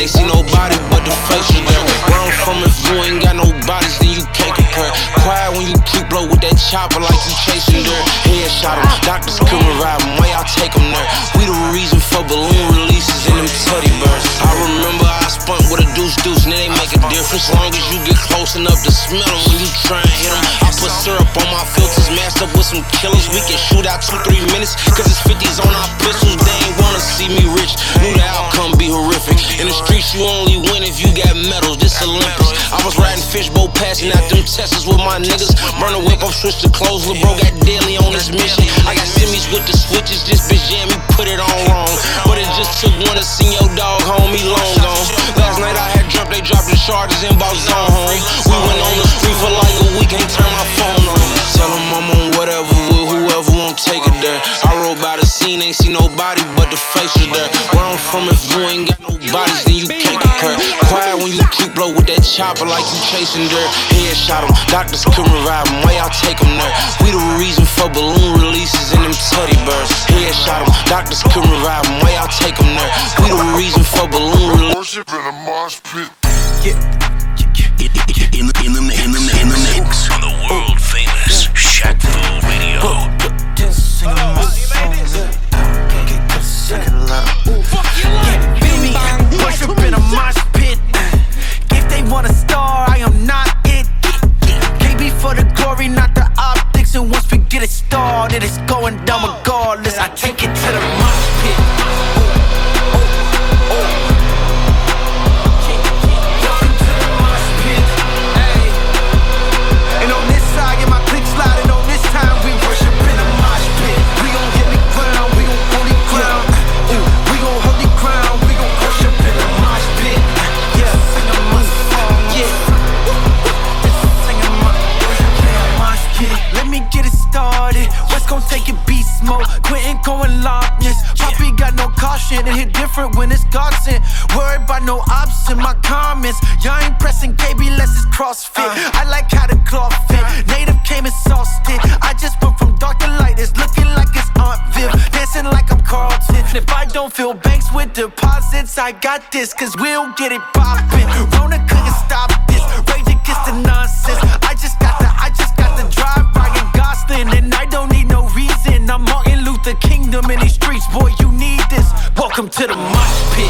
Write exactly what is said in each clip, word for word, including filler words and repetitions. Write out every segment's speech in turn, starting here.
Ain't see nobody but the faces there. Where I'm from, if you ain't got no bodies, then you can't compare. Quiet when you keep blow with that chopper like you chasing dirt. Headshot him, doctors couldn't revive him, why y'all take him there? We the reason for balloon releases in them teddy bears. I remember I spun with a deuce deuce, and it ain't make a difference. Long as you get close enough to smell them when you try and hit them. I put syrup on my filters, matched up with some killers. We can shoot out two, three minutes, cause it's fifties on our pistols. They ain't wanna see me rich, knew the outcome be horrific. In the streets you only win if you got medals, this Olympics. I was riding fishbowl, passing out them Teslas with my niggas. Burn a whip up, switch to clothes, lil' bro got daily on this mission. I got semis with the switches, this bitch jam me, put it on wrong. But it just took one to see your dog home, he long gone. Last night I had dropped, they dropped the charges and bought zone home. We went on the street for like a week, ain't turn my phone on. Tell them I'm on whatever with whoever won't take it there. I rode by the scene, ain't see nobody but the faces there. Where I'm from, if you ain't got no bodies, then you can't compare. Quiet when you keep blow with that chopper like you chasing dirt. Headshot him, doctors couldn't revive him, why y'all take him there? We the reason for balloon releases in them teddy bears. Headshot him, doctors couldn't revive him, why y'all take him there? We the reason for balloon releases. Worship in a mosh pit. Yeah. In the, in the, in the, in the mix on the world famous Shaqful Radio. Worship in a mosh pit. If they want a star, I am not it. Can't be for the glory, not the optics. And once we get it started, it's going down regardless. I take it to the mosh pit. It hit different when it's God sent. Worried about no ops in my comments. Y'all ain't pressing K B less it's CrossFit. uh, I like how the cloth fit. Native came exhausted. I just went from dark to light. It's looking like it's Aunt Viv. Dancing like I'm Carlton. If I don't fill banks with deposits, I got this, cause we'll get it poppin'. Rona couldn't stop this. Rage against the nonsense. I just got the, I just got the drive, Ryan Gosling. And I don't need no reason. I'm Martin Luther Kingdom in these streets, boy, you need this. Welcome to the mosh pit.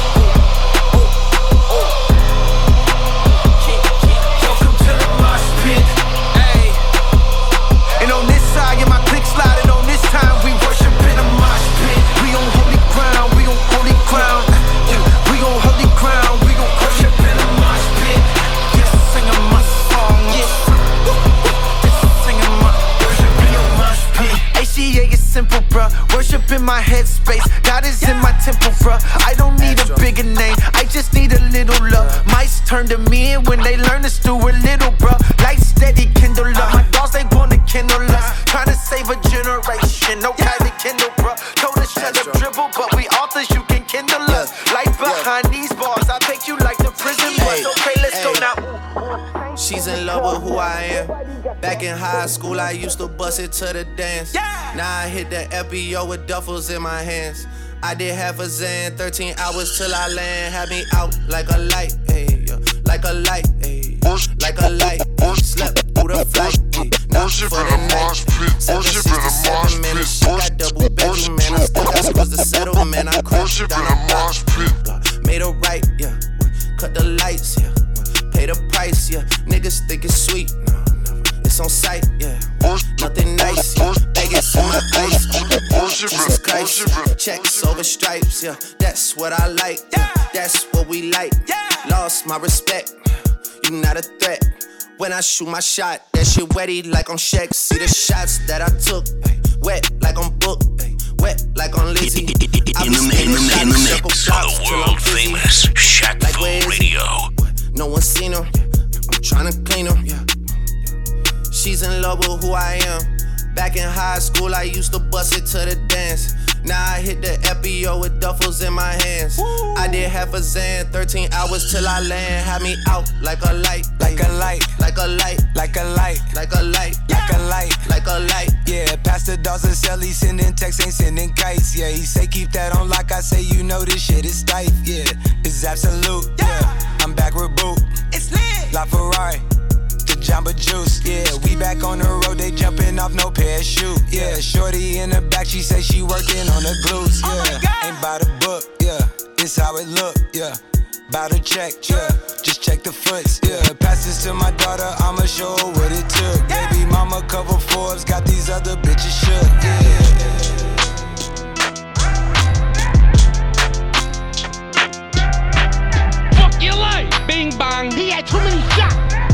Welcome to the mosh pit. Ay. And on this side, yeah, my click sliding. On this time, we worship in a mosh pit. We on holy ground, we on holy ground. We on holy ground, we gon' worship in a mosh pit. Yes, singing my song. Yes, singing my worship in a mosh pit. A C A is simple, bruh. Worship in my headspace. God is in my temple, bruh. I don't need a bigger name, I just need a little love. Mice turn to me when they learn us do a little, bruh. Light steady, kindle up. My dogs, they wanna kindle us. Trying to save a generation, no kind of kindle, bruh. Told us shut up, dribble, but we authors, you can kindle us. Light behind these bars, I'll take you like the prison bus. Okay, let's go now. She's in love with who I am. Back in high school, I used to bust it to the dance. Now I hit the F B O with duffels in my hands. I did half a Zan, thirteen hours till I land. Had me out like a light, ayy, like a light, ayy, like a light. Slept through the flight, ayy, not for the night. seven sixty-seven, man, this shit got double bedroom, man. I still got scores to settle, man. I crashed down the block, made a right, yeah. Cut the lights, yeah. Pay the price, yeah. Niggas think it's sweet, no, never. It's on sight, yeah. Nothing nice, yeah. Vegas in my ice, Jesus Christ. Checks over stripes, yeah. That's what I like, yeah. That's what we like. Lost my respect, you not a threat. When I shoot my shot, that shit wetty like on Shaq. See the shots that I took, wet like on Book, wet like on Lizzie. In the, in the, in the mix on the world famous Shaqful Radio. No one seen her, I'm tryna clean her. She's in love with who I am. Back in high school, I used to bust it to the dance. Now I hit the F B O with duffels in my hands. Woo. I did half a Zan, thirteen hours till I land. Had me out like a light, like a light, like a light, like a light, like a light, like like a light, like a light. Yeah, Pastor Dawson Sally sending texts, ain't sending kites. Yeah, he say keep that on lock. I say you know this shit is tight. Yeah, it's absolute. Yeah, I'm back with Boot. It's lit. La Ferrari, the Jamba Juice. Yeah, we back on the road. They jumping off no parachute. Yeah, shorty in the back. She say she working on the glutes. Yeah, ain't by the book. Yeah, it's how it look. Yeah. Bout to check, yeah, just check the foots, yeah. Pass this to my daughter, I'ma show her what it took. Baby mama cover Forbes, got these other bitches shook, yeah. Fuck your life, bing bang. He had too many shots.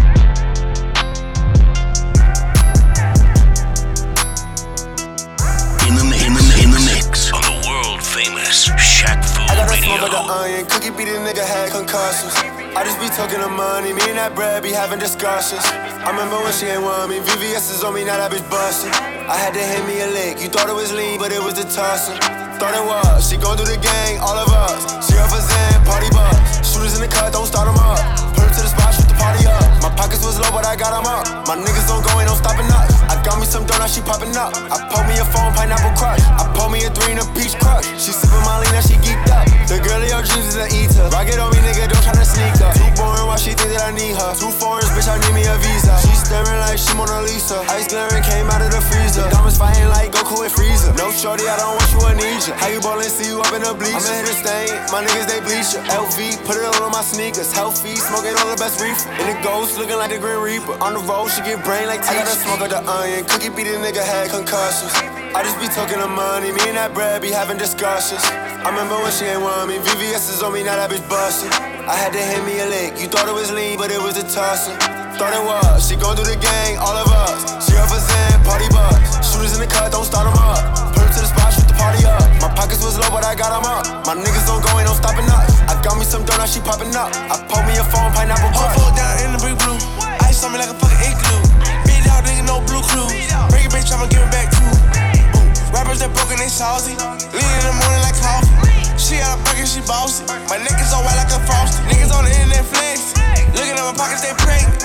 In the, in the, in the mix on the world famous Shaq Fu I got a Radio. smoke like an onion, cookie beat a nigga had concussions. I just be talking to money, me and that bread be having discussions. I remember when she ain't want me, V V S is on me, now that bitch bustin'. I had to hit me a lick, you thought it was lean, but it was the tussin'. Thought it was, she gon' do the gang, all of us. She off a Zen, party bus. Shooters in the cut, don't start them up. Put her to the spot, shoot the party up. My pockets was low, but I got them up. My niggas don't go, ain't no stopping us. I got me some donuts, she popping up. I pulled me a phone, pineapple crush. I pulled me a three and a peach crush. She sippin' Molly, now she geeked up. The girl in your dreams is an eater. Rock it on me, nigga, don't tryna sneak up. Too boring, why she think that I need her? Two foreigns, bitch, I need me a visa. She staring like she Mona Lisa. Ice glaring came out of the freezer. Diamonds fighting like Goku and Frieza. No shorty, I don't want you, I need you. How you ballin', see you up in the bleachers. I'ma hit a stain, my niggas they bleacher. L V, put it all on my sneakers. Healthy, smoking all the best reefer. In the ghost, looking like the Grim Reaper. On the road, she get brain like I gotta smoke up the onion. Cookie beat a nigga had concussions. I just be talking to money, me and that bread be having discussions. I remember when she ain't want me, V V S is on me, now that bitch bustin'. I had to hit me a lick, you thought it was lean, but it was the tussin'. Thought it was, she gon' do the gang, all of us. She off a Zen, party bus. Shooters in the cut, don't start them up. Put her to the spot, shoot the party up. My pockets was low, but I got them up. My niggas don't go, ain't no stopping us. I got me some donuts, she popping up. I pulled me a phone, pineapple crush. Fall down in the big blue. Ice on me like a fucking igloo. Big dog nigga, no blue clues. Break it, bitch, I'ma give it back too. Ooh. Rappers that broken, they salty. Lean in the morning like coffee. She out of pocket, she bossy. My niggas on white like a frosty. Niggas on the internet flex. Looking at my pockets, they pregnant.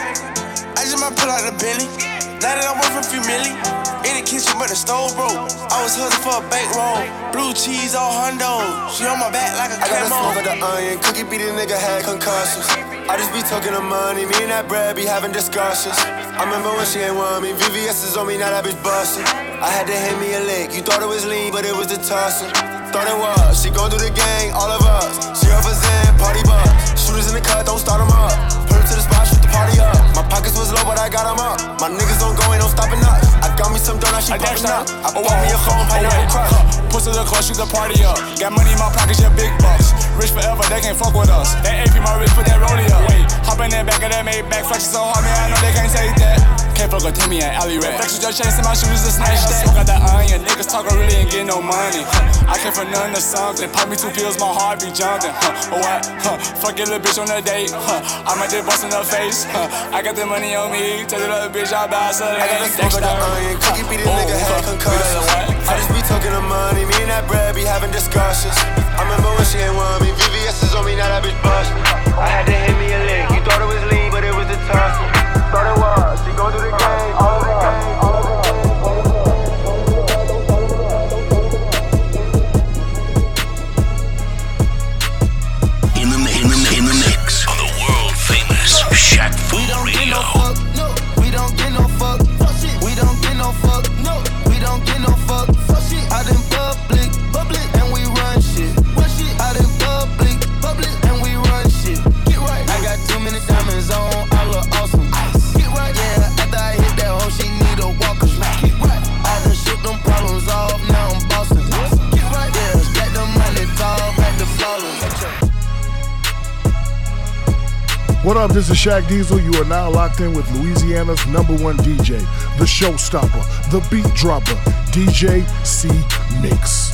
I just might pull out the Bentley. Now that I'm worth a few million. In the kitchen, but the stove broke. I was hustling for a bankroll. Blue cheese, all hundo. She on my back like a I got a camo. smoke of the onion, cookie beat a nigga had concussions. I just be talking to money, me and that bread be having discussions. I remember when she ain't want me, V V S is on me, now that bitch bustin'. I had to hit me a lick, you thought it was lean, but it was the tussin'. Thought it was, she gon' do the gang, all of us. She off a Zen, party bus. Shooters in the cut, don't start them up. Put her to the spot, shoot the party up. My pockets was low, but I got them up. My niggas don't go, ain't no stopping us. I got me some donuts, she poppin' up. I bought me a phone, pineapple crush. Pussy the clutch, shoot the party up. Got money in my pockets, yeah, big bucks. Rich forever, they can't fuck with us. That A P my wrist, put that rollie up. Wait, hop in that back of that Maybach, flexing so hard, man, I know they can't take that. Can't fuck with Timmy and Alley Rat. Flexes just chasing my shoes to snatch that. Smoke out that onion, niggas talking really ain't getting no money. Huh. I came from none to something. Pop me two pills, my heart be jumping. Huh. What? Huh. Fuck your little bitch on a date. Huh. I might just bust in her face. Huh. I got the money on me. Tell the little bitch I buy some. I got a smoke of the onion, cookie beat a nigga had concussions. I just be talking to money, me and that bread be having discussions. I remember when she ain't want me, V V S is on me, now that bitch bustin'. I had to hit me a lick, you thought it was lean, but it was the tussin'. Thought it was, she gon' do the game, all of the game, all of the In the, in the, in the mix on the world famous Shaq Fu Radio. No, we don't get no fuck. We don't get no fuck. No, we don't get no fuck. Out in public, public, and we run shit. Out in public, public, and we run shit. Get right. I got too many diamonds on, I look awesome. Get right. Yeah, after I hit that hoe, she need a walker. Get right. I done shoot them problems off, now I'm Boston. Get right. Yeah, stack the money tall, back the flawless. What up, this is Shaq Diesel. You are now locked in with Louisiana's number one D J, the showstopper, the beat dropper, D J C Mix.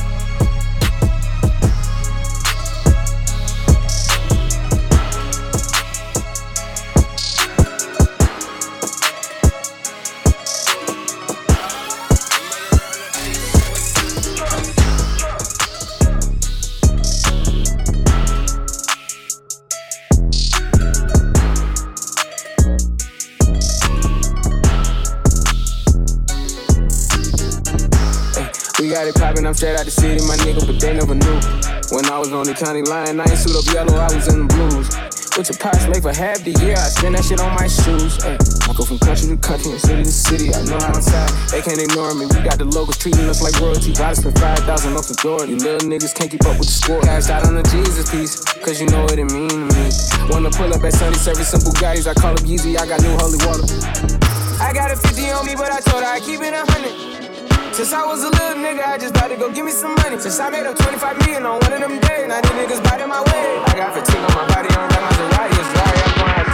got it poppin', I'm straight out the city, my nigga, but they never knew. When I was on the county line, I ain't suit up yellow, I was in the blues. What your pops make for half the year, I spend that shit on my shoes. Ay, I go from country to country and city to city, I know how I'm tired. They can't ignore me, we got the locals treating us like royalty. Gotta spend five thousand off the door. You little niggas can't keep up with the score. Cashed out on the Jesus piece, cause you know what it mean to me. Wanna pull up at Sunday service, simple Bugattis, I call up Yeezy, I got new holy water. I got a fifty on me, but I told her I keep it a hundred. Since I was a little nigga, I just thought to go give me some money. Since I made up twenty-five million on one of them days, now these niggas biting my way. I got fatigue on my body, on right Maserati, it's dry, I'm gonna have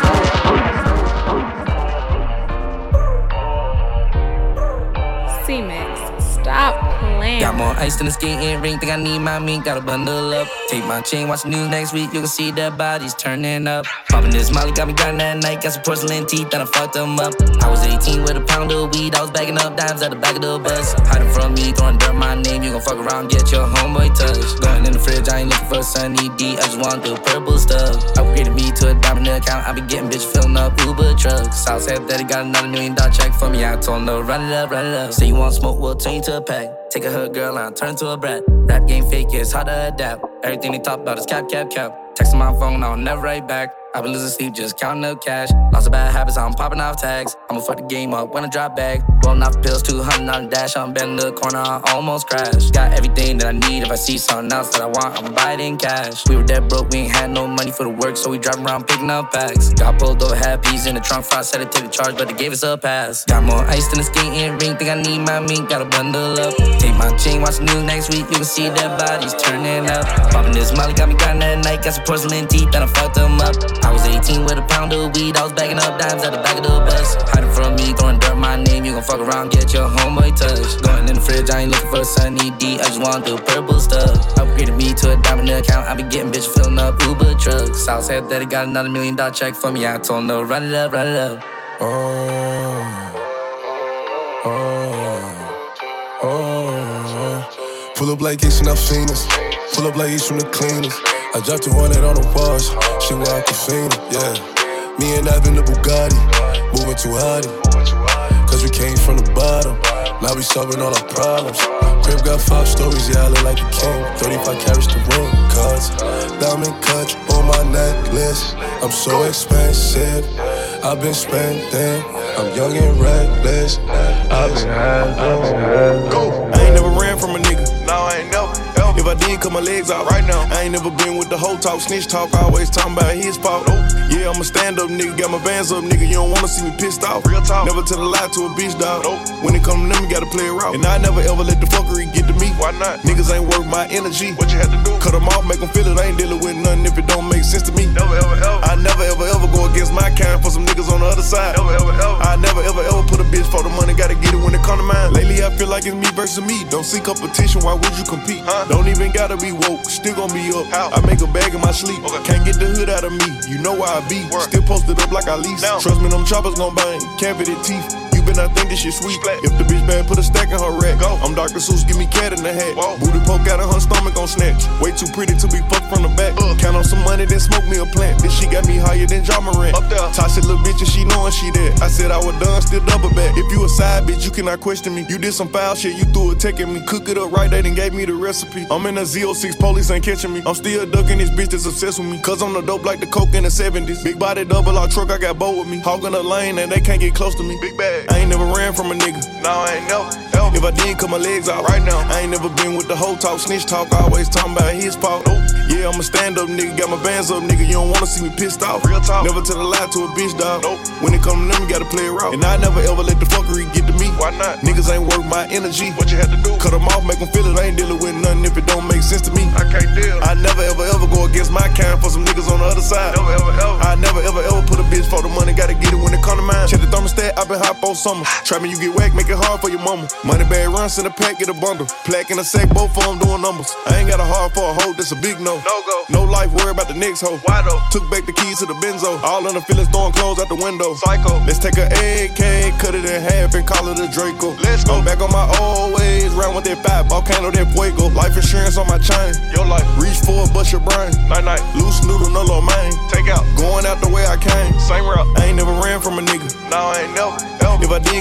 to C-Mix, stop playing. Got more ice than a skating ring, think I need my mink, gotta bundle up. Take my chain, watch the news next week, you can see their bodies turning up. Poppin' this molly, got me grindin' that night, got some porcelain teeth, then I fucked them up. I was eighteen with a pound of weed, I was bagging up dimes at the back of the bus. Hiding from me, throwing dirt my name, you gon' fuck around, get your homeboy touch. Going in the fridge, I ain't looking for sunny D, I just want the purple stuff. Upgraded me to a diamond account, I be getting bitch filling up Uber trucks. South said that he got another million dollar check for me, I told him to run it up, run it up. Say you want smoke, we'll turn you to a pack. Take a hood girl and turn to a brat. Rap game fake, it's hard to adapt. Everything they talk about is cap, cap, cap. Texting my phone, I'll never write back. I've been losing sleep, just counting up cash. Lots of bad habits, I'm popping off tags. I'ma fuck the game up when I drop back. Rolling off pills, two hundred on the dash. I'm betting the corner, I almost crashed. Got everything that I need. If I see something else that I want, I'ma buy it in cash. We were dead broke, we ain't had no money for the work, so we driving around picking up packs. Got pulled over, had peas in the trunk, I said to take the charge, but they gave us a pass. Got more ice than a skating ring, think I need my mink, gotta bundle up. Take my chain, watch the news next week, you can see their bodies turning up. Poppin' this molly, got me grindin' that night, got some porcelain teeth, then I fucked them up. I was eighteen with a pound of weed, I was bagging up dimes at the back of the bus. Hiding from me, throwing dirt my name, you gon' fuck around, get your homeboy touch. Going in the fridge, I ain't looking for sunny D, I just want the purple stuff. Upgraded me to a diamond account, I be getting bitch filling up Uber trucks. South said that he got another million dollar check for me, I told him to run it up, run it up. Oh, oh, oh. Pull up like East and I've seen us. Pull up like East from the cleaners. I dropped two hundred on the wash, she walk a fiend, yeah. Me and Ivan the Bugatti, moving too hotty. Cause we came from the bottom, now we solving all our problems. Crib got five stories, yeah, I look like a king. thirty-five carats the ring, cuz diamond cut on my necklace. I'm so expensive, I've been spending. I'm young and reckless, I've been having. Go! I ain't never ran from a nigga, no, I ain't never. If I did, cut my legs out right now. I ain't never been with the whole talk, snitch talk, always talking about his fault. Yeah, I'm a stand-up nigga, got my bands up, nigga. You don't wanna see me pissed off. Real talk. Never tell a lie to a bitch, dog. Nope. When it come to them, you gotta play it right. And I never ever let the fuckery get to me. Why not? Niggas ain't worth my energy. What you had to do? Cut them off, make them feel it. I ain't dealing with nothing if it don't make sense to me. Never ever ever. I never ever ever go against my kind for some niggas on the other side. Never ever ever. I never ever ever put a bitch for the money, gotta get it when it come to mine. Lately I feel like it's me versus me. Don't seek competition, why would you compete? Huh? Don't even gotta be woke, still gon' be up. How? I make a bag in my sleep. Okay. Can't get the hood out of me, you know where I be. Work. Still posted up like I lease. Now. Trust me, them choppers gon' bang, cavity teeth. You been I think this shit sweet. If the bitch bad, put a stack in her rack. Go. I'm Doctor Seuss, give me cat in the hat. Whoa. Booty poke out of her stomach gon' snatch. Way too pretty to be fucked from the back. Uh. Count on some money, then smoke me a plant. This shit got me higher than John Morant. Up there. Toss it little bitch and she knowin' she that. I said I was done, still double back. If you a side bitch, you cannot question me. You did some foul shit, you threw a tech at me. Cook it up right, they done gave me the recipe. I'm in a Z oh six, police ain't catching me. I'm still ducking this bitch that's obsessed with me. Cause I'm the dope like the coke in the seventies. Big body double R truck, I got bow with me. Hogging the lane and they can't get close to me. Big bag. I ain't never ran from a nigga. No, I ain't never. If I did, cut my legs out right now. I ain't never been with the whole talk, snitch talk, always talking about his fault. Nope. Yeah, I'm a stand-up nigga, got my bands up, nigga. You don't wanna see me pissed off. Real talk. Never tell a lie to a bitch, dog. Nope. When it come to them, you gotta play it right. And I never ever let the fuckery get to me. Why not? Niggas ain't worth my energy. What you had to do? Cut them off, make them feel it. I ain't dealing with nothing if it don't make sense to me. I can't deal. I never ever ever go against my kind for some niggas on the other side. Never ever ever. I never ever ever put a bitch for the money, gotta get it when it come to mine. Check the thermostat, I been hot for summer. Trap me, you get whack, make it hard for your mama. Money bag runs in a pack, get a bundle. Plaque in a sack, both of them doing numbers. I ain't got a heart for a hoe, that's a big no. No go. No life, worry about the next hoe. Why though? Took back the keys to the Benzo. All in the feelings, throwing clothes out the window. Psycho. Let's take a A K, cut it in half and call it a Draco. Let's go. I'm back on my old ways, round with that five, volcano, that fuego. Life insurance on my chain. Your life. Reach for it, bust your brain. Night night. Loose noodle, no little main. Take out. Going out the way I came. Same route. I ain't never ran from a nigga. No, I ain't never. Ever. If I did,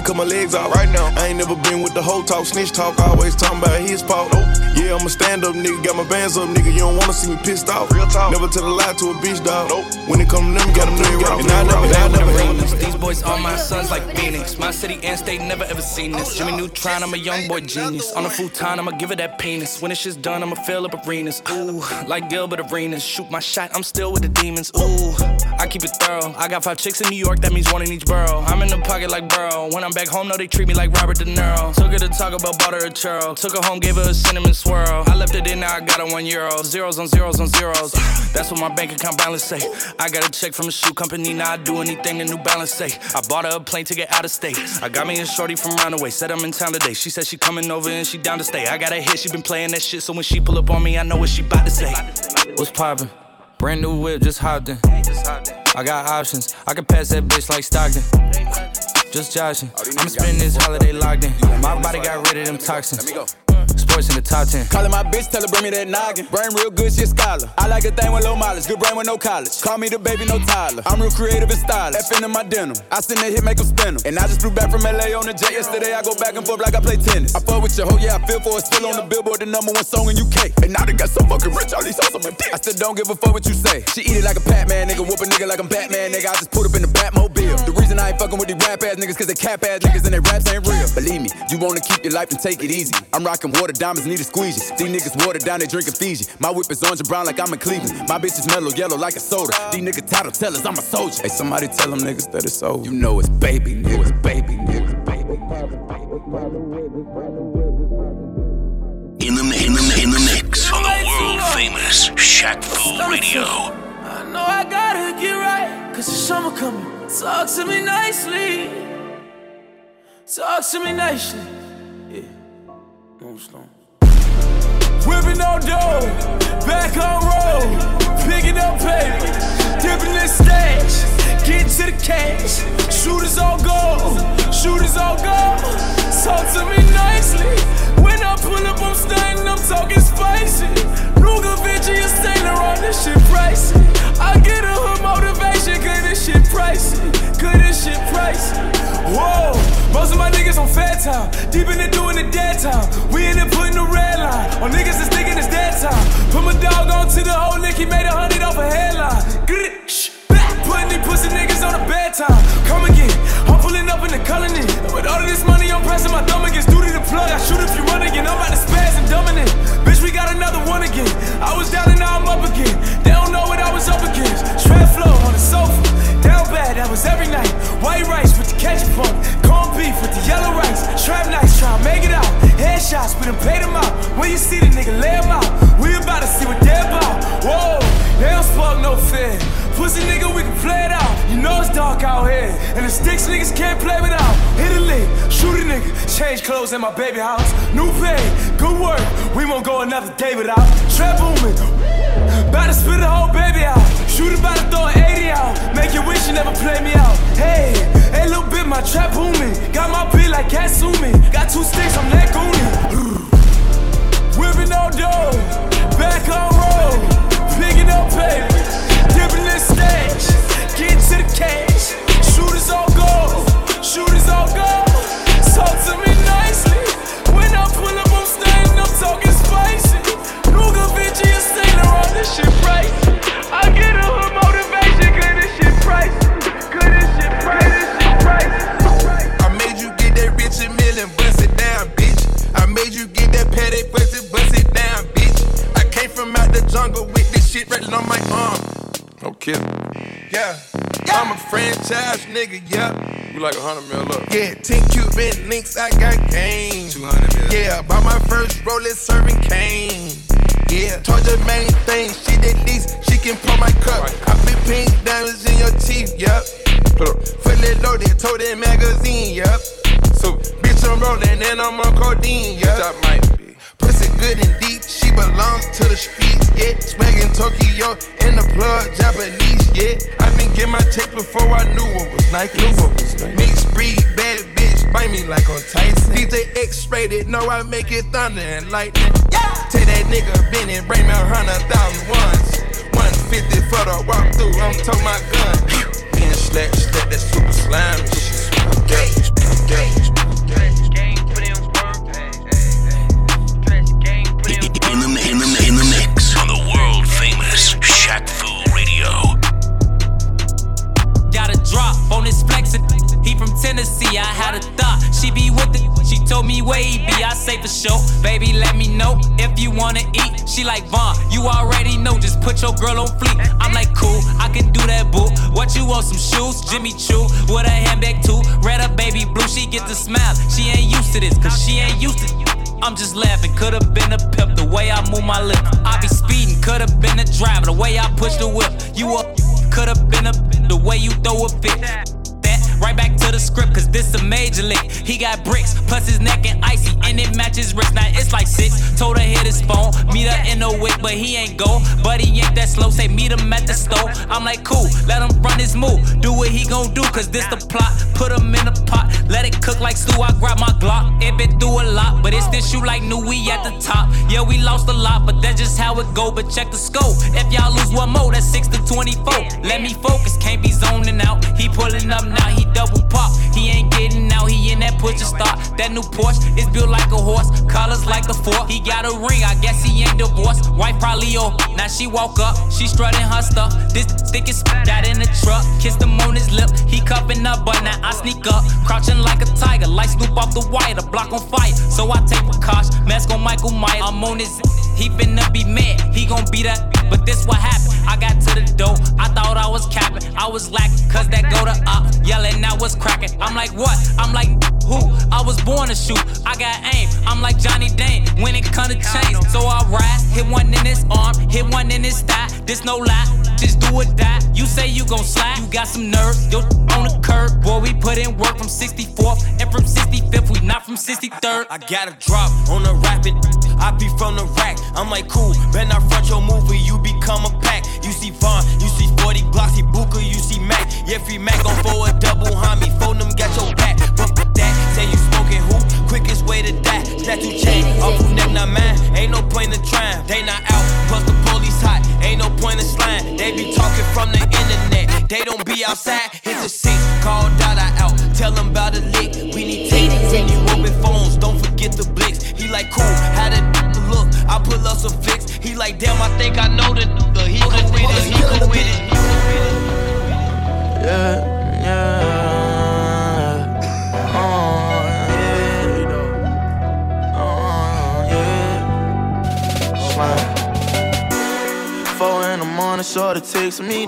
cut my legs off right now. I ain't never been with the whole talk, snitch talk, always talking about his fault. Nope. Yeah, I'm a stand up nigga, got my bands up, nigga. You don't wanna see me pissed off. Real talk. Never tell a lie to a bitch, dog. Nope. When it come to them, got them nigga right. And I never, I never, I never. These boys are my sons like Phoenix. My city and state never ever seen this. Jimmy Neutron, I'm a young boy genius. On a futon, I'ma give it that penis. When it's shit's done, I'ma fill up arenas. Ooh, like Gilbert Arenas. Shoot my shot, I'm still with the demons. Ooh, I keep it thorough. I got five chicks in New York, that means one in each borough. I'm in the pocket like Burrow. When I'm back home, no, they treat me like Robert De Niro. Took her to Taco Bell, bought her a churro. Took her home, gave her a cinnamon swirl. I left it in, now I got her one euro. Zeros on zeros on zeros. That's what my bank account balance say. I got a check from a shoe company, now I do anything the New Balance say. I bought her a plane ticket out of state. I got me a shorty from Roundaway, said I'm in town today. She said she coming over and she down to stay. I got a hit, she been playing that shit, so when she pull up on me, I know what she bout to say. What's poppin'? Brand new whip, just hopped in. I got options, I can pass that bitch like Stockton. Just joshing, I'm spending this holiday locked in. My body got rid of them toxins. Sports in the top ten. Callin' my bitch, tell her bring me that noggin. Brain real good, she a scholar. I like a thing with low mileage, good brain with no college. Call me the baby, no Tyler. I'm real creative and stylish. F in my denim. I send that hit, make them spin 'em. And I just flew back from L A on the jet yesterday. I go back and forth like I play tennis. I fuck with your hoe, yeah, I feel for it. Still on the Billboard, the number one song in U K. And now they got so fucking rich, all these hoes on my dick. I still don't give a fuck what you say. She eat it like a Pac-Man, nigga. Whoop a nigga like I'm Batman, nigga. I just put up in the Batmobile. The reason I ain't fucking with these rap ass niggas, cause they cap ass niggas and they raps ain't real. Believe me, you wanna keep your life and take it easy. I'm rocking water diamonds, need a squeegee. These niggas water down, they drinking Fiji. My whip is orange and brown like I'm in Cleveland. My bitch is mellow yellow like a soda. These niggas title tellers, I'm a soldier. Hey, somebody tell them niggas that it's over. You know it's baby, nigga. It's baby, nigga. Baby. In the, in the, in the mix on the world famous Shaq Fu Radio. I know I gotta get right, cause the summer coming. Talk to me nicely. Talk to me nicely. Yeah. No stone. Whipping on dough, back on road, picking up paper, dipping in stash, getting to the cash. Shooters all go, shooters all go. Talk to me nicely. When I pull up, I'm stunning, I'm talking spicy. Ruger, Vinci, and Saint Laurent, this shit pricey. I get a hood motivation, cause this shit pricey, cause this shit pricey. Whoa, most of my niggas on fat time, deep in it doing the dead time. We in it putting the red line on niggas that's thinking it's dead time. Put my dog on to the old lick, he made a hundred off a headline. Putting these pussy niggas on the bedtime. Come again, I'm pulling up in the colony. With all of this money, I'm pressing my thumb against due to the plug. I shoot if you run again, I'm about to spaz and dumbing it. Bitch, we got another one again. I was down and now I'm up again. They don't know what I was up against. Strap flow on the sofa, down bad, that was every night. White rice with the ketchup on it. Corned beef with the yellow rice. Trap nice, try to make it out. Headshots, we done paid them out. When you see the nigga, lay him out. We about to see what they're about. Whoa, they don't spark no fear. Pussy nigga, we can play it out. You know it's dark out here, and the sticks niggas can't play without. Hit a lick, shoot a nigga, change clothes in my baby house. New pay, good work, we won't go another day without. Trap booming, bout to spit the whole baby out. Shoot about to throw an eighty out, make you wish you never played me out. Hey, hey little bit, my trap booming. Got my beat like Katsumi. Got two sticks, I'm that goonie. Whipping on dough, back on road, picking up paper. Dipping in stash, get to the cash. Shooters all go, shooters all go. Talk to me nicely. When I pull up, I'm staying, I'm talking spicy. Ruger, Vinci, and Saint Laurent, this shit pricey. I get a hood motivation, cause this shit pricey. Cause this shit pricey, this shit pricey. I made you get that rich and million, bust it down, bitch. I made you get that paddock, bust it, bust it down, bitch. I came from out the jungle with this shit rattling on my arm. Okay. Yeah. yeah, I'm a franchise nigga, yeah. You like a hundred mil up. Yeah, ten Cuban links, I got game. Two hundred mil. Yeah, bought my first Rolex serving cane. Yeah, told the main thing, she did least, she can pour my cup. Right. I put pink diamonds in your teeth, yep. Fully loaded, told that magazine, yep. So, bitch, I'm rolling and I'm on codeine, yep. That might be. Pussy good and deep, she belongs to the streets, yeah. Swaggin' Tokyo in the plug, Japanese, yeah. I been get my check before I knew what was Nike. Mixed breed, bad bitch, bite me like on Tyson. D J X-rated, know I make it thunder and lightning. Yeah. Tell that nigga been and bring me a hundred thousand ones. one fifty for the walk through, I'm talking my gun. Getting slapped, slap that super slime. Yeah, yeah. Tennessee. I had a thought she be with the. She told me where he be. I say for sure, baby, let me know if you wanna eat. She like Vaughn, you already know. Just put your girl on fleek. I'm like cool, I can do that, boo. What you want? Some shoes? Jimmy Choo with a handbag too. Red up, baby blue. She get the smile. She ain't used to this, cause she ain't used to. I'm just laughing. Could've been a pimp the way I move my lip. I be speeding. Could've been a driver the way I push the whip. You up? Could've been a the way you throw a fit. Right back to the script, cause this a major lick. He got bricks, plus his neck and icy, and it matches wrist. Now it's like six. Told her hit his phone, meet her in the wick, but he ain't go. But he ain't that slow, say meet him at the store. I'm like cool, let him run his move. Do what he gon' do, cause this the plot. Put him in a pot, let it cook like stew. I grab my Glock, it been through a lot, but it's this shoe like new, we at the top. Yeah, we lost a lot, but that's just how it go. But check the scope, if y'all lose one more, that's six to twenty-four. Let me focus, can't be zoning out. He pulling up now, he double pop. He ain't getting out, he in that push to start. That new Porsche is built like a horse, colors like a fork. He got a ring, I guess he ain't divorced. Wife probably old, now she woke up, she strutting her stuff. This stick is got in the truck, kissed him on his lip. He cupping up, but now I sneak up, crouching like a tiger, like Snoop off the wire, the block on fire. So I take precaution, mask on Michael Myers. I'm on his, he finna be mad, he gon' be that. But this what happened, I got to the door, I thought I was capping, I was lacking, cause that go to up, yelling now was cracking. I'm like what? I'm like who? I was born to shoot, I got aim, I'm like Johnny Dane, when it come to chains. So I rise, hit one in his arm, hit one in his thigh, this no lie, just do or die. You say you gon' slide, you got some nerves, yo on the curb. Boy, we put in work from sixty-fourth, and from sixty-fifth, we not from sixty-third. I got a drop on the rapid, I be from the rack. I'm like cool, better not front your movie, you become a pack. You see Vaughn, you see forty Glock, see Booker, you see Mac. Yeah, free Mac gon' for a double homie, phone them got your back. But that, say you smoking who? Quickest way to die, statue chain, off who neck not mine. Ain't no point in trying, they not out, plus the police hot. Ain't no point in slime, they be talking from the internet. They don't be outside, hit the six, call Dada out, tell them about the lick. We need tape, when you open phones, don't forget the blicks. He like cool, how that look, I pull up some flicks. He like damn, I think I know the nigga. He go with it, he go with it, he go with it. Yeah, yeah. Oh, yeah. Oh, yeah. Slime. Four in the morning, shorty takes me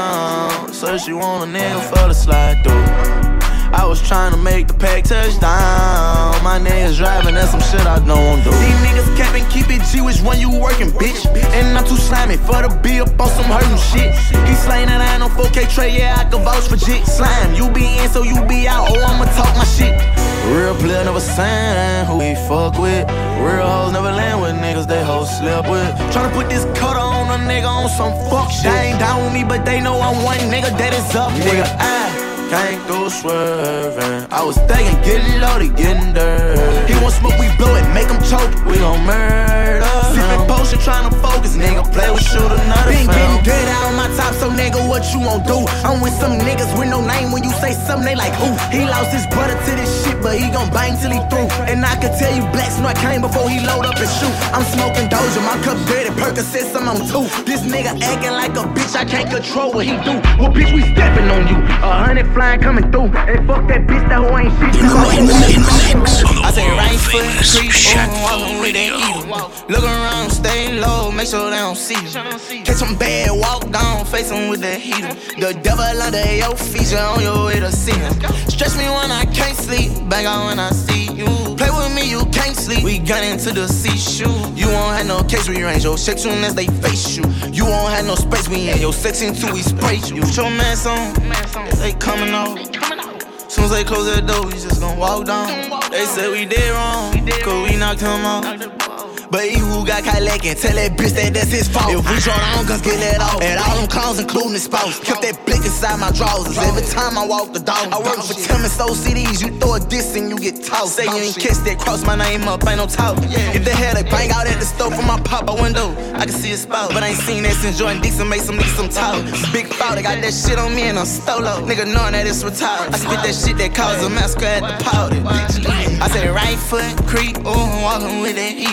down. So she want a nigga for the slide through. I was trying to make the pack touchdown. My niggas driving, that's some shit I don't do. These niggas capping, keep it G, which one you working, bitch? And I'm too slimy for the be up on some hurtin' shit. He slain that I ain't on four K tray, yeah, I can vouch for jit. Slime, you be in, so you be out, oh, I'ma talk my shit. Real player never saying who we fuck with. Real hoes never land with niggas they hoes slept with. Tryna put this cutter on a nigga on some fuck shit. They ain't down with me, but they know I'm one nigga that is up with. Nigga, I came through swerving. I was thinking, getting loaded, getting dirty. He want smoke, we blow it, make him choke. We gon' murder sippin' potion, tryna focus, nigga. Play with shoot another Been film. getting dead out on my top, so nigga, what you won't do? I'm with some niggas with no name. When you say something, they like who? He lost his brother to this shit, but he gon' bang till he through. And I can tell you, Black Snort came before he load up and shoot. I'm smoking Doja, my cup dirty, Percocets, I'm on two. This nigga acting like a bitch, I can't control what he do. Well, bitch, we steppin' on you. A hundred flying coming through. And fuck that bitch, that who ain't shit. In the, in the, in the mix on the I say world right foot, famous creep, Shaqful Radio. Look around, stay low, make sure they don't see you. Catch them bad, walk down, face them with the heater. The devil under your feature on your way to see him. Stretch me when I can't sleep, back out when I see you. Play with me, you can't sleep. We gun into the C-shoe. You won't have no case rearrange your shape soon as they face you. You won't have no space, we in your section till we spray you. Put your mask on, they coming off. Soon as they close that door, we just gon' walk down. They said we did wrong, cause we knocked him off. But he who got caught lacking, tell that bitch that that's his fault. If we draw down guns, get let off. And all them clowns, including his spouse. Kept that blick inside my drawers. Every time I walk the dog, I work for Timmons, those C Ds. You throw a diss and you get tossed. Say you ain't kissed that, cross my name up, ain't no talk. If they had a bang out at the store from my pop-up window, I can see a spout. But I ain't seen that since Jordan Dixon made some niggas some talk. Big foul, they got that shit on me and I'm stolo. Nigga knowing that it's retired. I spit that shit that caused a massacre at the powder. I say right foot, creep, oh, I'm walking with that heater.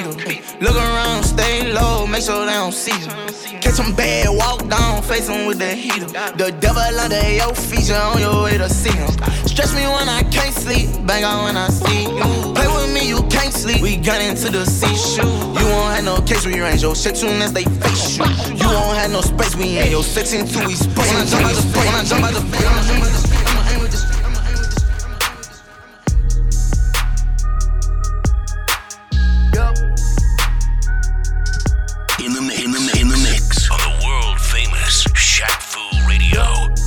Look around, stay low, make sure they don't see you. Catch them bad, walk down, face them with the heater. The devil under your feature, on your way to see him. Stretch me when I can't sleep, bang out when I see you. Play with me, you can't sleep, we gun into the seashore. You won't have no case, we range your shit soon as they face you. You won't have no space, we ain't your six into we space. When I jump out the space, when I jump out the space, I'ma jump out the space, I'ma aim with this. In the, in the, in the mix on the world famous Shaq Fu Radio.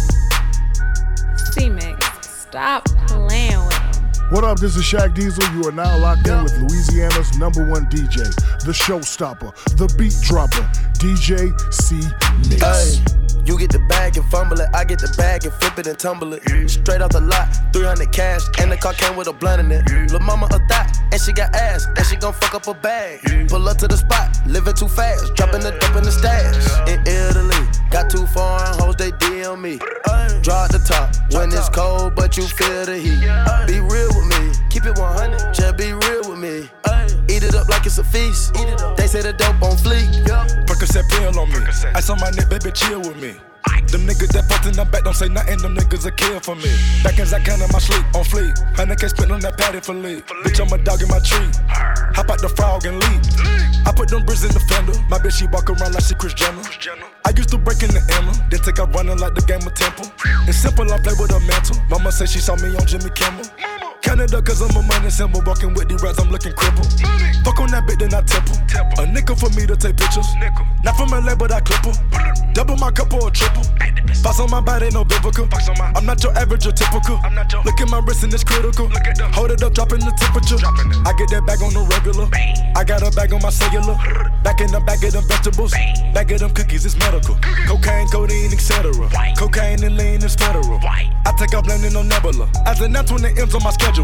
C-Mix, stop playing with him. What up, this is Shaq Diesel. You are now locked in with Louisiana's number one D J, the showstopper, the beat dropper, D J C-Mix. Ay, you get the bag and fumble it, I get the bag and flip it and tumble it. Straight off the lot, three hundred cash, and the car came with a blunt in it. Lil' mama a thot, and she got ass, and she gon' fuck up a bag. Pull up to the spot, living too fast, dropping the dope in the stash. In Italy, got two foreign hoes, they D M me. Draw at the top, when it's cold, but you feel the heat. Be real with me, keep it one hundred, just be real with me. Eat it up like it's a feast, they say the dope on fleek. Percocet pill on me, ice on my neck, baby, chill with me. Them niggas that fucked in the back don't say nothing, them niggas a kill for me. Back as I can in my sleep, on fleek. Hundred K spent on that patty for lead. Bitch, I'm a dog in my tree. Hop out the frog and leap. I put them bricks in the fender. My bitch, she walk around like she Kris Jenner. I used to break in the Emma, then take out running like the game of Temple. It's simple, I play with a mantle. Mama said she saw me on Jimmy Kimmel. Canada, cause I'm a money symbol. Walking with the rats, I'm looking crippled. Fuck on that bitch, then I temple. A nickel for me to take pictures. Not from L A, but I clip her. Double my cup or a triple. Box on my body, no biblical. I'm not your average or typical. Look at my wrist and it's critical. Hold it up, dropping the temperature. I get that bag on the regular. I got a bag on my cellular. Back in the bag of them vegetables. Bag of them cookies, it's medical. Cocaine, codeine, et cetera. Cocaine and lean is federal. I take off landing on Nebula. As announced when the M's on my schedule.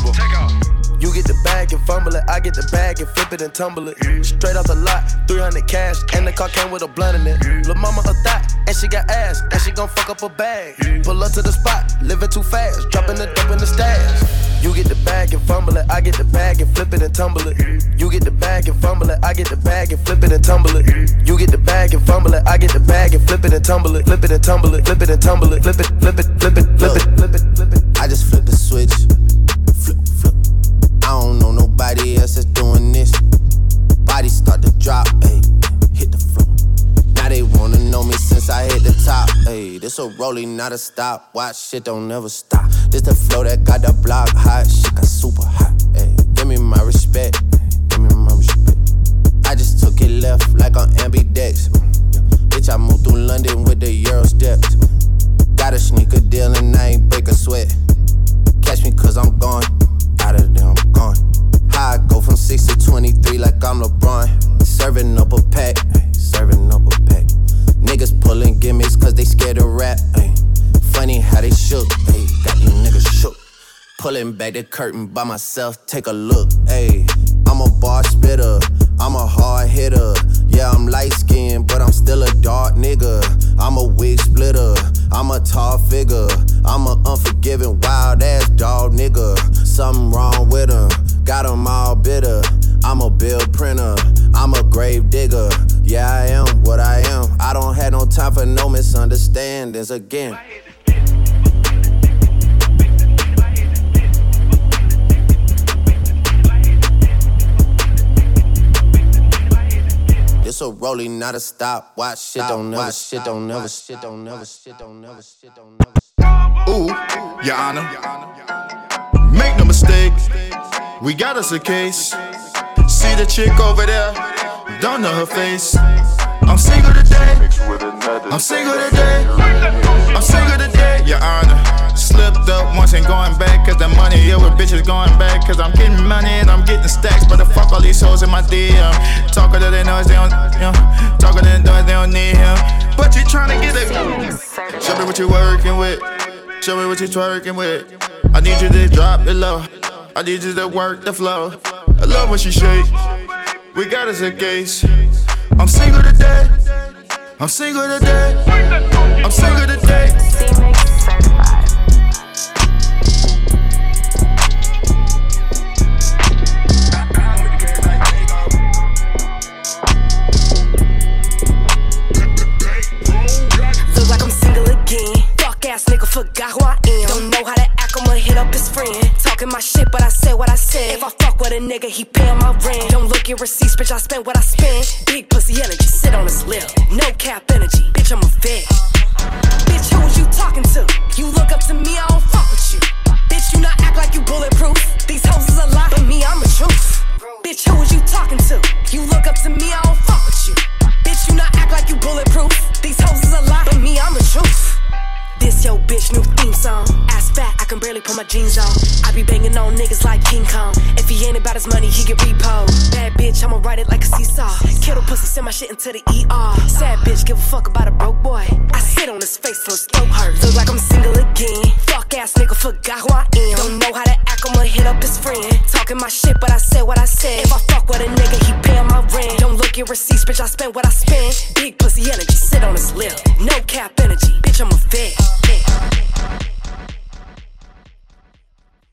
You get the bag and fumble it, I get the bag and flip it and tumble it. Straight off the lot, three hundred cash, and the car came with a blunt in it. Lil' mama a thot, and she got ass, and she gon' fuck up a bag. Pull up to the spot, living too fast, dropping the dope in the stash. You get the bag and fumble it, I get the bag and flip it and tumble it. You get the bag and fumble it, I get the bag and flip it and tumble it. You get the bag and fumble it, I get the bag and flip it and tumble it. Flip it and tumble it, flip it and tumble it, flip it, flip it, flip it, flip it, flip it, flip it. I just flip the switch. Flip, flip. I don't know nobody else that's doing this. Body start to drop, ayy, hit the floor. Now they wanna know me since I hit the top, ayy. This a rolling, not a stop. Watch shit don't never stop. This the flow that got the block hot. Shit got super hot, ayy. Give me my respect, give me my respect. I just took it left like on ambidex. Yeah. Bitch, I moved through London with the Euro steps. Got a sneaker deal and I ain't break a sweat. Catch me cause I'm gone. Out of there, I'm gone. How I go from six to twenty-three like I'm LeBron. Serving up a pack, serving up a pack. Niggas pulling gimmicks cause they scared to rap. Ay. Funny how they shook, ay. Got these niggas shook. Pulling back the curtain by myself, take a look. Ay. I'm a bar spitter, I'm a hard hitter. Yeah, I'm light skinned, but I'm still a dark nigga. I'm a wig splitter, I'm a tall figure. I'm a unforgiving, wild ass dog nigga. Something wrong with him, got him all bitter. I'm a bill printer, I'm a grave digger. Yeah, I am what I am. I don't have no time for no misunderstandings again. It's a rolling, not a stop. Watch shit don't never, shit don't never, shit don't never, shit don't never, shit don't never. Ooh, Your Honor, make no mistake, we got us a case. See the chick over there, don't know her face. I'm single today, I'm single today, I'm single today, Your Honor. Slipped up once and going back, cause the money, yeah, with bitches going back. Cause I'm getting money and I'm getting stacks, but the fuck all these hoes in my D M. Talker to their noise, they don't, you know, talker to their noise, they don't need him. But you tryna get it. Show me what you working with, show me what you twerking with. I need you to drop it low, I need you to work the flow. I love when she shake, we got us a case. I'm single today, I'm single today, I'm single today. am. Don't know how to act, I'ma hit up his friend. Talking my shit, but I said what I said. If I fuck with a nigga, he paying my rent. Don't look at receipts, bitch, I spent what I spent. Big pussy energy, sit on his lip. No cap energy, bitch, I'm a vet. Bitch, who was you talking to? You look up to me, I don't fuck with you. Bitch, you not act like you bulletproof. These hoes is a lie, but me, I'm the truth. Bitch, who was you talking to? You look up to me, I don't fuck with you. Bitch, you not act like you bulletproof. These hoes is a lie, but me, I'm the truth. This yo bitch new theme song. Ass fat, I can barely put my jeans on. I be banging on niggas like King Kong. If he ain't about his money, he get repo. Bad bitch, I'ma ride it like a seesaw. Kill the pussy, send my shit into the E R. Sad bitch, give a fuck about a broke boy. I sit on his face till his throat hurts. Look like I'm single again. Fuck ass nigga, forgot who I am. Don't know how to act, I'ma hit up his friend. Talking my shit, but I said what I said. If I fuck with a nigga, he paying my rent. Don't look at receipts, bitch, I spent what I spent. Big pussy energy, sit on his lip. No cap energy, bitch, I'm a vet. Yeah.